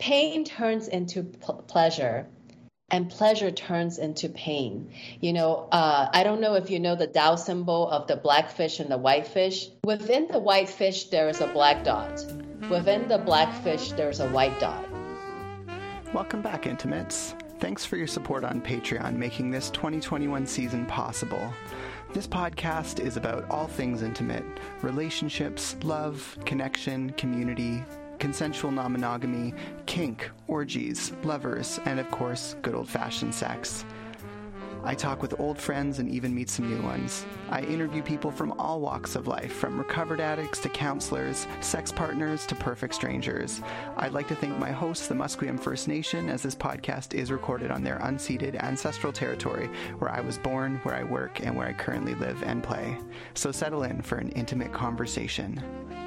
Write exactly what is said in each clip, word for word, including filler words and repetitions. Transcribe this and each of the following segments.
pain turns into p- pleasure, and pleasure turns into pain. You know, uh, I don't know if you know the Tao symbol of the black fish and the white fish. Within the white fish, there is a black dot. Within the black fish, there's a white dot. Welcome back, Intimates. Thanks for your support on Patreon, making this twenty twenty-one season possible. This podcast is about all things intimate: relationships, love, connection, community, consensual non-monogamy, kink, orgies, lovers, and of course, good old-fashioned sex. I talk with old friends and even meet some new ones. I interview people from all walks of life, from recovered addicts to counselors, sex partners to perfect strangers. I'd like to thank my hosts, the Musqueam First Nation, as this podcast is recorded on their unceded ancestral territory, where I was born, where I work, and where I currently live and play. So settle in for an intimate conversation.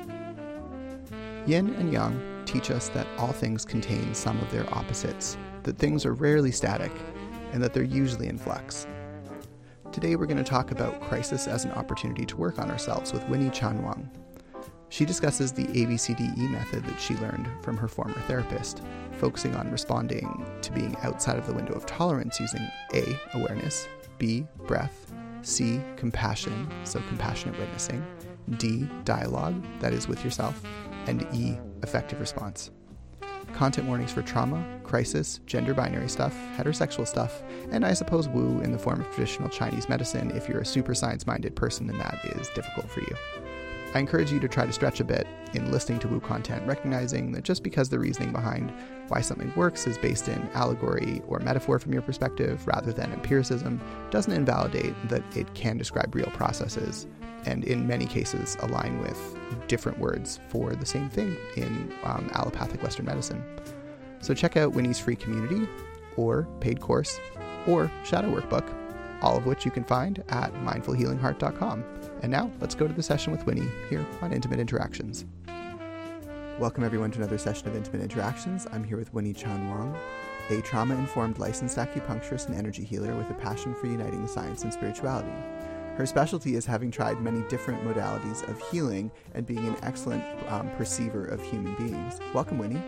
Yin and Yang teach us that all things contain some of their opposites, that things are rarely static, and that they're usually in flux. Today we're going to talk about crisis as an opportunity to work on ourselves with Winnie Chan Wang. She discusses the A B C D E method that she learned from her former therapist, focusing on responding to being outside of the window of tolerance using A, awareness, B, breath, C, compassion, so compassionate witnessing, D, dialogue, that is with yourself, and E, effective response. Content warnings for trauma, crisis, gender binary stuff, heterosexual stuff, and I suppose woo in the form of traditional Chinese medicine if you're a super science-minded person and that is difficult for you. I encourage you to try to stretch a bit in listening to woo content, recognizing that just because the reasoning behind why something works is based in allegory or metaphor from your perspective rather than empiricism doesn't invalidate that it can describe real processes and in many cases align with different words for the same thing in um, allopathic Western medicine. So check out Winnie's free community or paid course or shadow workbook, all of which you can find at mindful healing heart dot com. And now let's go to the session with Winnie here on Intimate Interactions. Welcome everyone to another session of Intimate Interactions. I'm here with Winnie Chan Wang, a trauma-informed licensed acupuncturist and energy healer with a passion for uniting science and spirituality. Her specialty is having tried many different modalities of healing and being an excellent um, perceiver of human beings. Welcome, Winnie.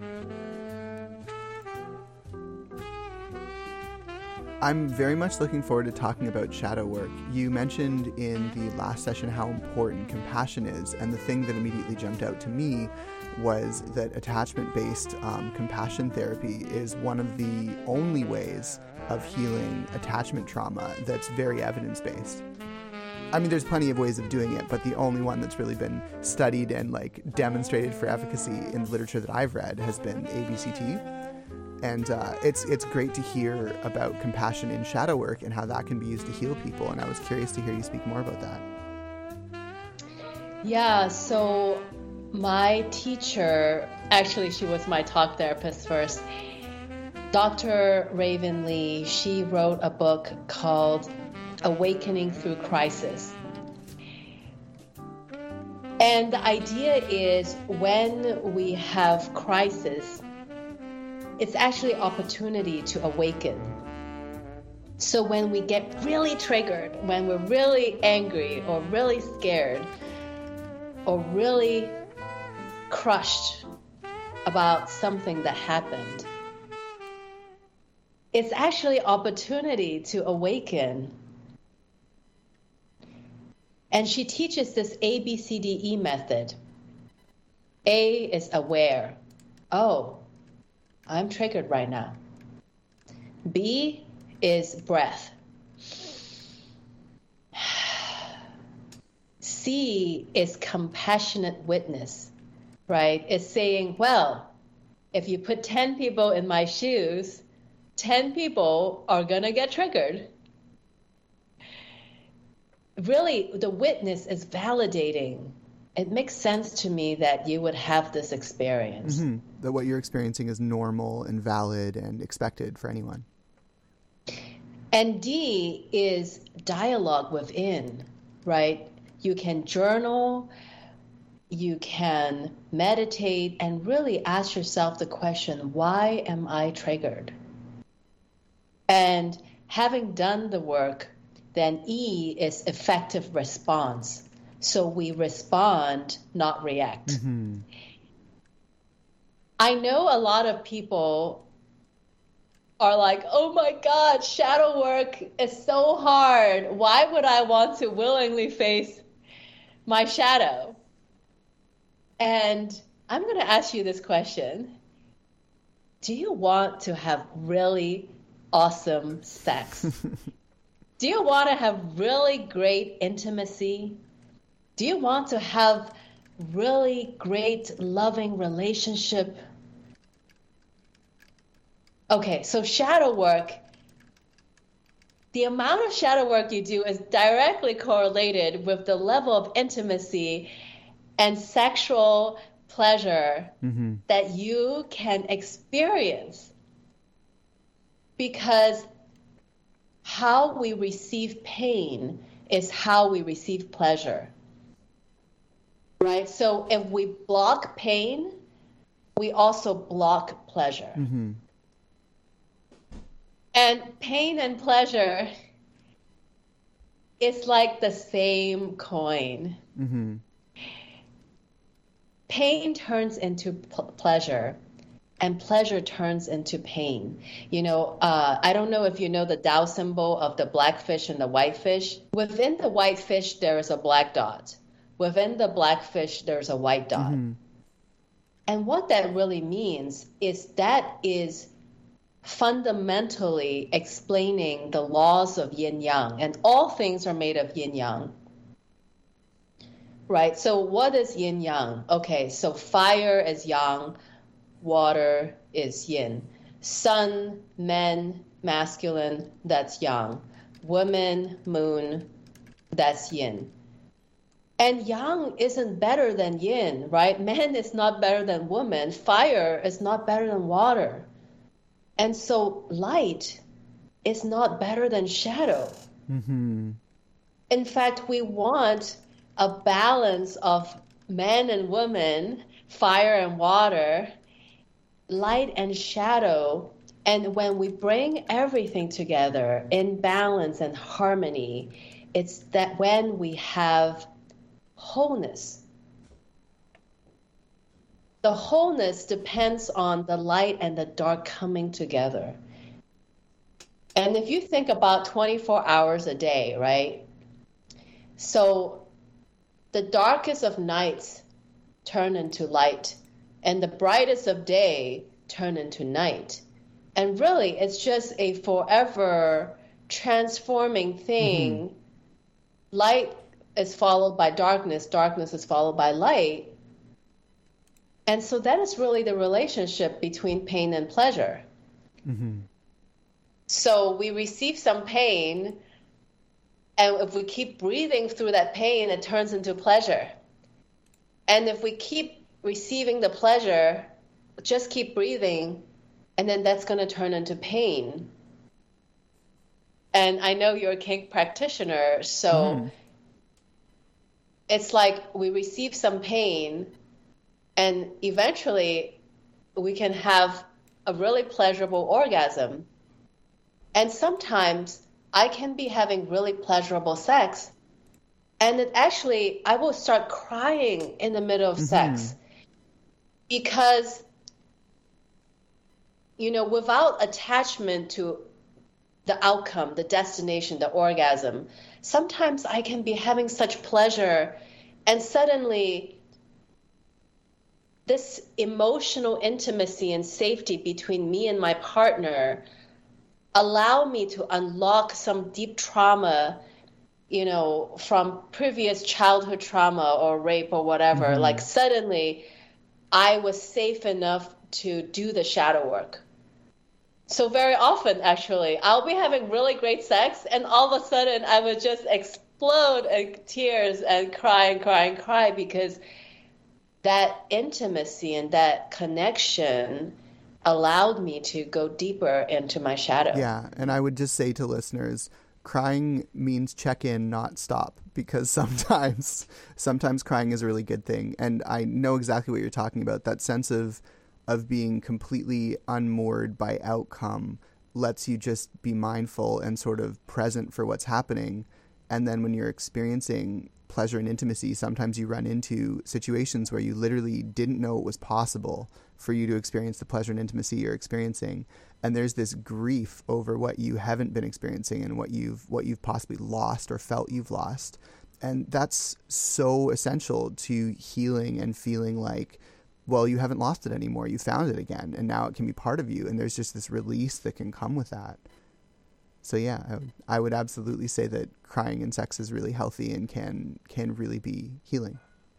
I'm very much looking forward to talking about shadow work. You mentioned in the last session how important compassion is, and the thing that immediately jumped out to me was that attachment-based um, compassion therapy is one of the only ways of healing attachment trauma that's very evidence-based. I mean, there's plenty of ways of doing it, but the only one that's really been studied and like demonstrated for efficacy in the literature that I've read has been A B C T. And uh, it's it's great to hear about compassion in shadow work and how that can be used to heal people. And I was curious to hear you speak more about that. Yeah, so my teacher, actually she was my talk therapist first, Doctor Raven Lee, she wrote a book called Awakening Through Crisis. And the idea is when we have crisis, it's actually opportunity to awaken. So when we get really triggered, when we're really angry or really scared or really crushed about something that happened, it's actually opportunity to awaken. And she teaches this A B C D E method. A is aware. Oh, I'm triggered right now. B is breath. C is compassionate witness, right? It's saying, well, if you put ten people in my shoes, ten people are going to get triggered. Really, the witness is validating. It makes sense to me that you would have this experience. Mm-hmm. That what you're experiencing is normal and valid and expected for anyone. And D is dialogue within, right? You can journal, you can meditate, and really ask yourself the question, why am I triggered? And having done the work, then E is effective response. So we respond, not react. Mm-hmm. I know a lot of people are like, oh my God, shadow work is so hard. Why would I want to willingly face my shadow? And I'm going to ask you this question. Do you want to have really awesome sex? Do you want to have really great intimacy? Do you want to have really great loving relationship? Okay, so shadow work, the amount of shadow work you do is directly correlated with the level of intimacy and sexual pleasure mm-hmm. that you can experience. Because how we receive pain is how we receive pleasure. Right? So if we block pain, we also block pleasure. Mm-hmm. And pain and pleasure is like the same coin. Mm-hmm. Pain turns into p- pleasure, and pleasure turns into pain. You know, uh, I don't know if you know the Tao symbol of the black fish and the white fish. Within the white fish, there is a black dot. Within the black fish, there's a white dot. Mm-hmm. And what that really means is that is fundamentally explaining the laws of yin-yang, and all things are made of yin-yang. Right? So what is yin-yang? Okay, so fire is yang, water is yin. Sun, men, masculine, that's yang. Women, moon, that's yin. And yang isn't better than yin, right? Man is not better than woman. Fire is not better than water. And so light is not better than shadow. Mm-hmm. In fact, we want a balance of man and woman, fire and water, light and shadow. And when we bring everything together in balance and harmony, it's that when we have wholeness. The wholeness depends on the light and the dark coming together. And if you think about twenty-four hours a day, right? So the darkest of nights turn into light, and the brightest of day turn into night. And really, it's just a forever transforming thing. Mm-hmm. Light is followed by darkness, darkness is followed by light. And so that is really the relationship between pain and pleasure. Mm-hmm. So we receive some pain, and if we keep breathing through that pain, it turns into pleasure. And if we keep receiving the pleasure, just keep breathing, and then that's going to turn into pain. And I know you're a kink practitioner, so mm-hmm. it's like we receive some pain, and eventually we can have a really pleasurable orgasm. And sometimes I can be having really pleasurable sex, and it actually, I will start crying in the middle of mm-hmm. sex because, you know, without attachment to the outcome, the destination, the orgasm, sometimes I can be having such pleasure, and suddenly this emotional intimacy and safety between me and my partner allow me to unlock some deep trauma, you know, from previous childhood trauma or rape or whatever. Mm-hmm. Like suddenly I was safe enough to do the shadow work. So very often, actually, I'll be having really great sex, and all of a sudden I would just explode in tears and cry and cry and cry because that intimacy and that connection allowed me to go deeper into my shadow. Yeah, and I would just say to listeners, crying means check in, not stop, because sometimes sometimes crying is a really good thing. And I know exactly what you're talking about. That sense of of being completely unmoored by outcome lets you just be mindful and sort of present for what's happening. And then when you're experiencing pleasure and intimacy, sometimes you run into situations where you literally didn't know it was possible for you to experience the pleasure and intimacy you're experiencing. And there's this grief over what you haven't been experiencing and what you've what you've possibly lost or felt you've lost. And that's so essential to healing and feeling like, well, you haven't lost it anymore. You found it again, and now it can be part of you. And there's just this release that can come with that. So yeah, I would, I would absolutely say that crying in sex is really healthy and can can really be healing.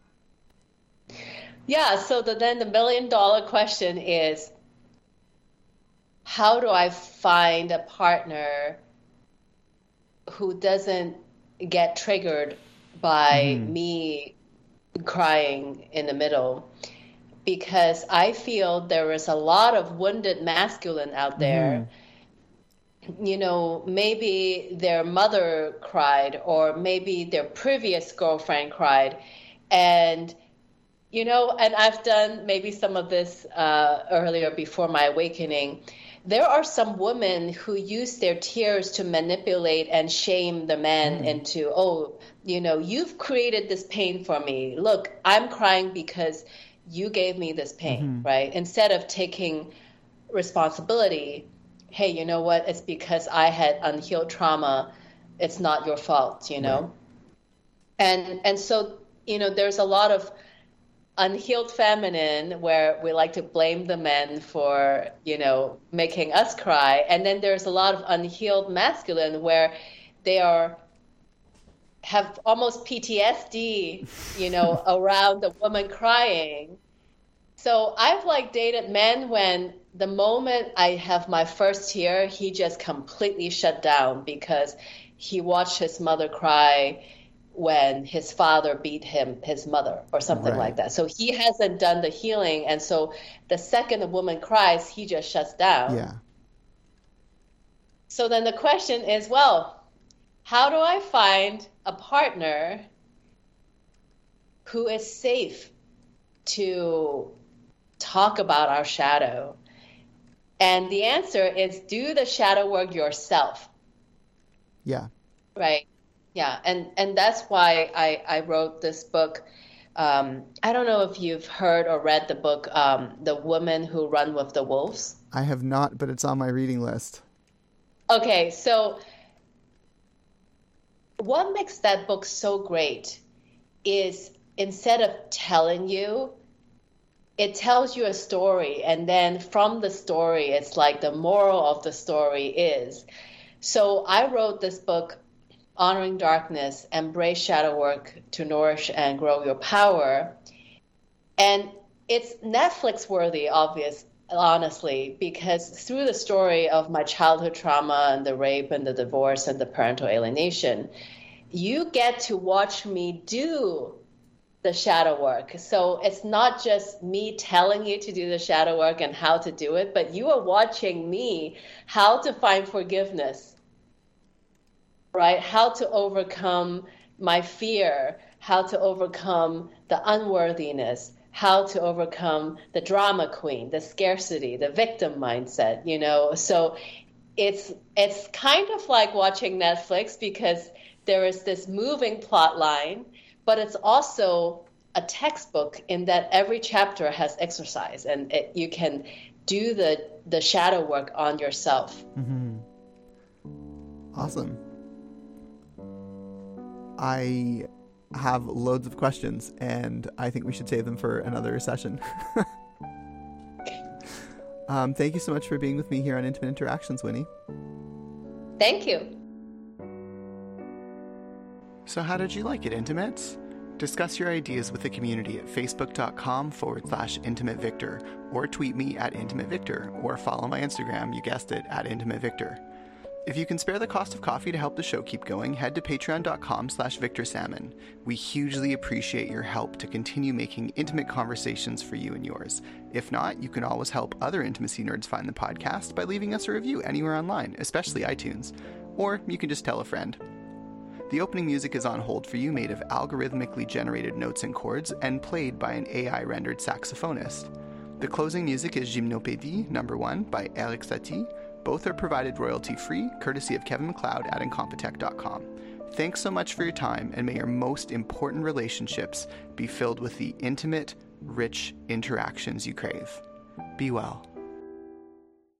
Yeah, so the, then the million dollar question is, how do I find a partner who doesn't get triggered by mm-hmm. me crying in the middle? Because I feel there is a lot of wounded masculine out there. Mm-hmm. You know, maybe their mother cried, or maybe their previous girlfriend cried. And, you know, and I've done maybe some of this uh, earlier before my awakening. There are some women who use their tears to manipulate and shame the man mm-hmm. into, oh, you know, you've created this pain for me. Look, I'm crying because you gave me this pain, mm-hmm. right? Instead of taking responsibility, hey, you know what? It's because I had unhealed trauma. It's not your fault, you know? Right. And and so, you know, there's a lot of unhealed feminine where we like to blame the men for, you know, making us cry. And then there's a lot of unhealed masculine where they are have almost P T S D, you know, around the woman crying. So I've like dated men when the moment I have my first tear, he just completely shut down because he watched his mother cry when his father beat him, his mother, or something right. like that. So he hasn't done the healing. And so the second a woman cries, he just shuts down. Yeah. So then the question is, well, how do I find a partner who is safe to talk about our shadow? And the answer is do the shadow work yourself. Yeah. Right. Yeah. And, and that's why I, I wrote this book. Um, I don't know if you've heard or read the book, um, The Women Who Run with the Wolves. I have not, but it's on my reading list. Okay. So what makes that book so great is instead of telling you, it tells you a story, and then from the story, it's like the moral of the story is. So I wrote this book, Honoring Darkness, Embrace Shadow Work to Nourish and Grow Your Power. And it's Netflix worthy, obvious, honestly, because through the story of my childhood trauma and the rape and the divorce and the parental alienation, you get to watch me do the shadow work. So it's not just me telling you to do the shadow work and how to do it, but you are watching me how to find forgiveness, right? How to overcome my fear, how to overcome the unworthiness, how to overcome the drama queen, the scarcity, the victim mindset, you know? So it's it's kind of like watching Netflix because there is this moving plot line, but it's also a textbook in that every chapter has exercise, and it, you can do the, the shadow work on yourself. Mm-hmm. Awesome. I have loads of questions, and I think we should save them for another session. um, thank you so much for being with me here on Intimate Interactions, Winnie. Thank you. So how did you like it, Intimates? Discuss your ideas with the community at facebook.com forward slash Intimate Victor, or tweet me at Intimate Victor, or follow my Instagram, you guessed it, at Intimate Victor. If you can spare the cost of coffee to help the show keep going, head to patreon.com slash Victor Salmon. We hugely appreciate your help to continue making intimate conversations for you and yours. If not, you can always help other intimacy nerds find the podcast by leaving us a review anywhere online, especially iTunes. Or you can just tell a friend. The opening music is on hold for you, made of algorithmically generated notes and chords, and played by an A I-rendered saxophonist. The closing music is Gymnopédie number one by Eric Satie. Both are provided royalty-free, courtesy of Kevin MacLeod at Incompetech dot com. Thanks so much for your time, and may your most important relationships be filled with the intimate, rich interactions you crave. Be well.